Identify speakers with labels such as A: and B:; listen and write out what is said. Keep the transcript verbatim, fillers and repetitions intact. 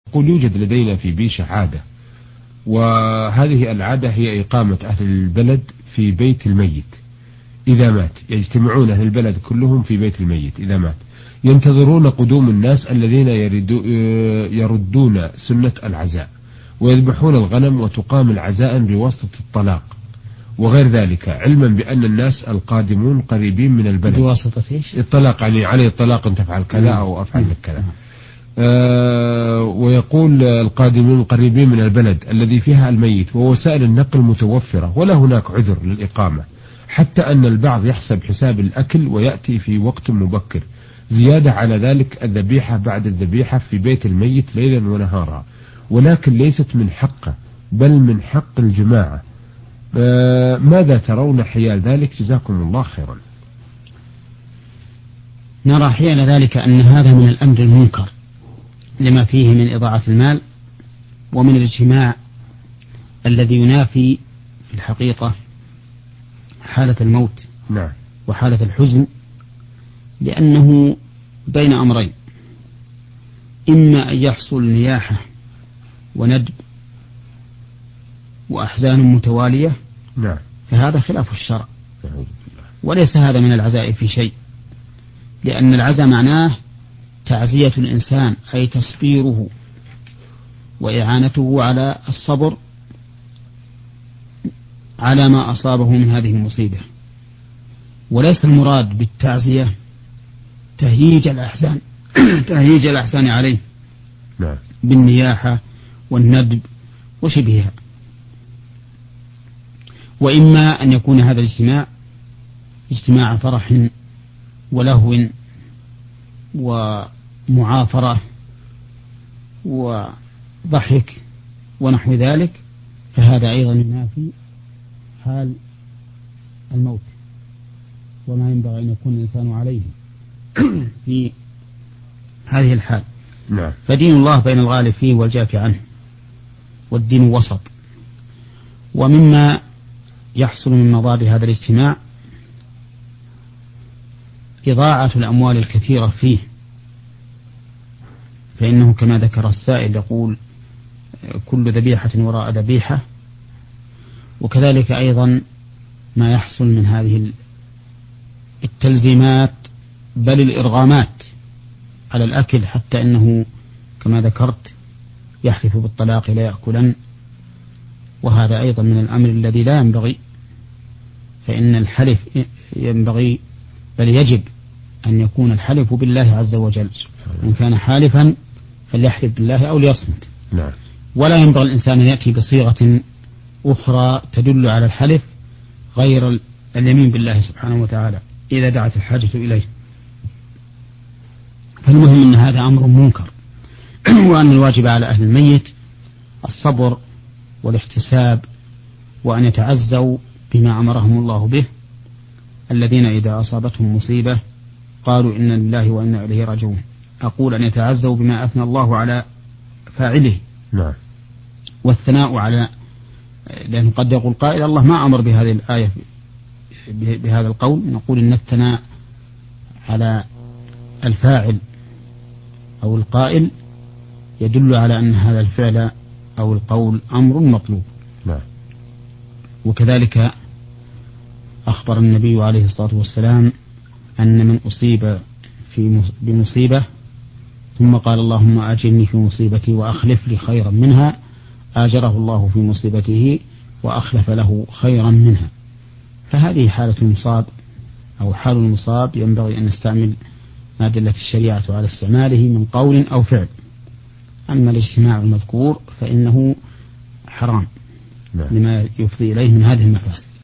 A: قل يوجد لدينا في بيشة عادة، وهذه العادة هي إقامة أهل البلد في بيت الميت إذا مات. يجتمعون أهل البلد كلهم في بيت الميت إذا مات، ينتظرون قدوم الناس الذين يردون سنة العزاء، ويذبحون الغنم وتقام العزاء بواسطة الطلاق وغير ذلك، علما بأن الناس القادمون قريبين من البلد.
B: بواسطة إيش؟
A: الطلاق، يعني علي الطلاق أن تفعل كذا أو أفعل لك كذا. آه ويقول القادمون قريبين من البلد الذي فيها الميت، ووسائل النقل متوفرة ولا هناك عذر للإقامة، حتى أن البعض يحسب حساب الأكل ويأتي في وقت مبكر. زيادة على ذلك الذبيحة بعد الذبيحة في بيت الميت ليلا ونهارا، ولكن ليست من حقه بل من حق الجماعة. آه ماذا ترون حيال ذلك؟ جزاكم الله خيرا.
B: نرى حيال ذلك أن هذا من الأمر المنكر لما فيه من إضاعة المال ومن الاجتماع الذي ينافي في الحقيقة حالة الموت
A: نعم.
B: وحالة الحزن، لأنه بين أمرين: إما أن يحصل نياحة وندب وأحزان متوالية،
A: نعم،
B: فهذا خلاف الشرع، وليس هذا من العزاء في شيء، لأن العزاء معناه تعزية الإنسان، أي تصبيره وإعانته على الصبر على ما أصابه من هذه المصيبة، وليس المراد بالتعزية تهييج الأحزان تهييج الأحزان عليه
A: نعم.
B: بالنياحة والندب وشبهها. وإما أن يكون هذا الاجتماع اجتماع فرح ولهو ومعافرة وضحك ونحو ذلك، فهذا أيضا ينافي حال الموت وما ينبغي أن يكون الإنسان عليه في هذه الحال.
A: نعم.
B: فدين الله بين الغالب فيه والجافي عنه، والدين وسط. ومما يحصل من مضار هذا الاجتماع إضاعة الأموال الكثيرة فيه، فإنه كما ذكر السائل يقول: كل ذبيحة وراء ذبيحة. وكذلك أيضا ما يحصل من هذه التلزيمات بل الإرغامات على الأكل، حتى إنه كما ذكرت يحلف بالطلاق لا يأكلن، وهذا أيضا من الأمر الذي لا ينبغي، فإن الحلف ينبغي بل يجب أن يكون الحلف بالله عز وجل، إن كان حالفا فليحلف بالله أو ليصمت.
A: نعم.
B: ولا ينبغي الإنسان أن يأتي بصيغة أخرى تدل على الحلف غير اليمين بالله سبحانه وتعالى إذا دعت الحاجة إليه. فالمهم أن هذا أمر منكر، وأن الواجب على أهل الميت الصبر والاحتساب، وأن يتعزوا بما أمرهم الله به، الذين إذا أصابتهم مصيبة قالوا إنا لله وإنا إليه راجعون. أقول أن يتعزوا بما أثنى الله على فاعله.
A: نعم.
B: والثناء على، لأن قد يقول قائل: الله ما أمر بهذه الآية بهذا القول. نقول إن الثناء على الفاعل أو القائل يدل على أن هذا الفعل أو القول أمر مطلوب.
A: نعم.
B: وكذلك أخبر النبي عليه الصلاة والسلام أن من أصيب في بمصيبة ثم قال: اللهم أجرني في مصيبتي وأخلف لي خيرا منها، آجره الله في مصيبته وأخلف له خيرا منها. فهذه حالة المصاب أو حال المصاب ينبغي أن نستعمل ما دلت الشريعة على استعماله من قول أو فعل. أما الاجتماع المذكور فإنه حرام.
A: نعم.
B: لما يفضي إليه من هذه المفاسد.